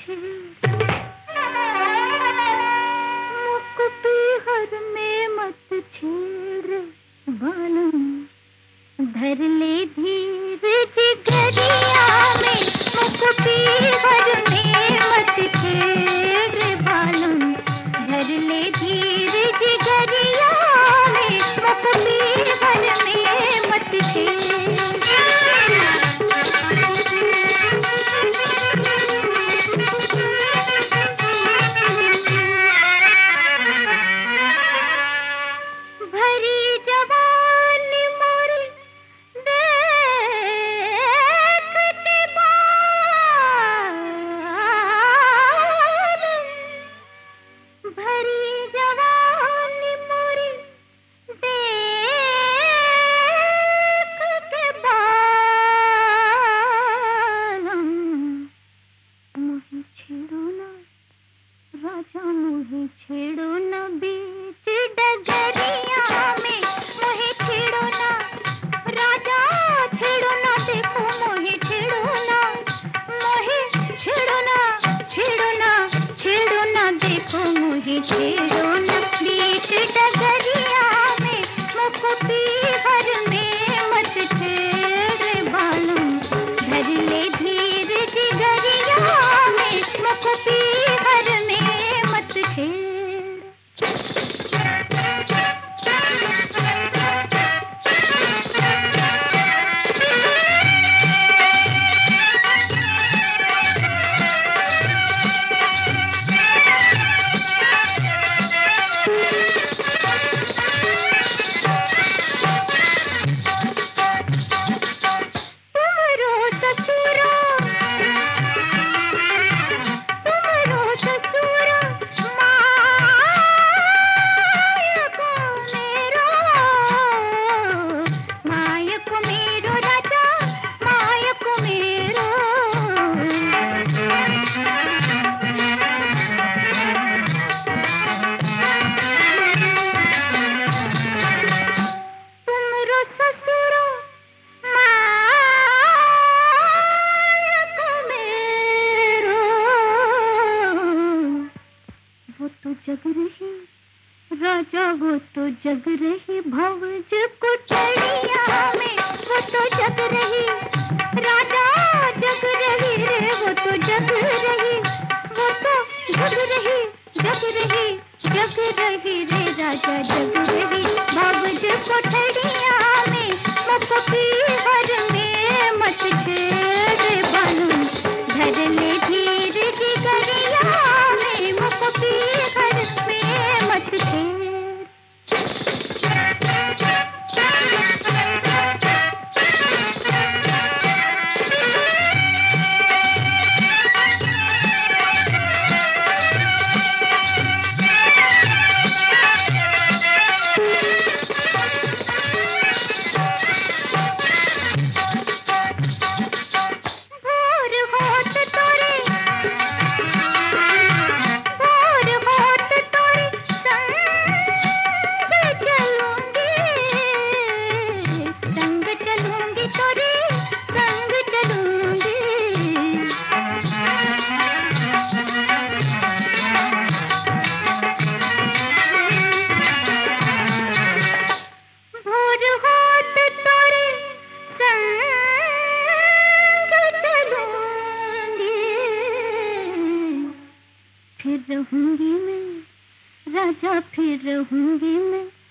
छेड़, मुख पे हर में मत छेड़ बालम, धर ले धीर जिगरिया में, मुख पे हर में मत छेड़ बालम, धर ले धीर जिगरिया में, मुख पे हर में मत छेड़। राजा मोहे छेड़ो न बीच डगरिया में, मोहे छेड़ो न राजा, छेड़ो न देखो मोहे छेड़ो न, मोहे छेड़ो न, छेड़ो न, छेड़ो न देखो मोहे छेड़ो न बीच डगरिया में, मुख पे हर में मत छेड़ बालम, धर ले धीर जिगरिया में, मुख पे हर में मत छेड़। जग रही राजा, वो तो जग रही भवज कुटरिया में, वो तो जग रही राजा, जग रही रे, वो तो जग रही, वो तो जग रही, जग रही, जग रही रे राजा, जग रही भवज कुटरिया में, मुख पे हर में मत छेड़ बालम, धर ले धीर जिगरिया में, मुख पे हर में मत छेड़। फिर रहूंगी मैं राजा, फिर रहूंगी मैं।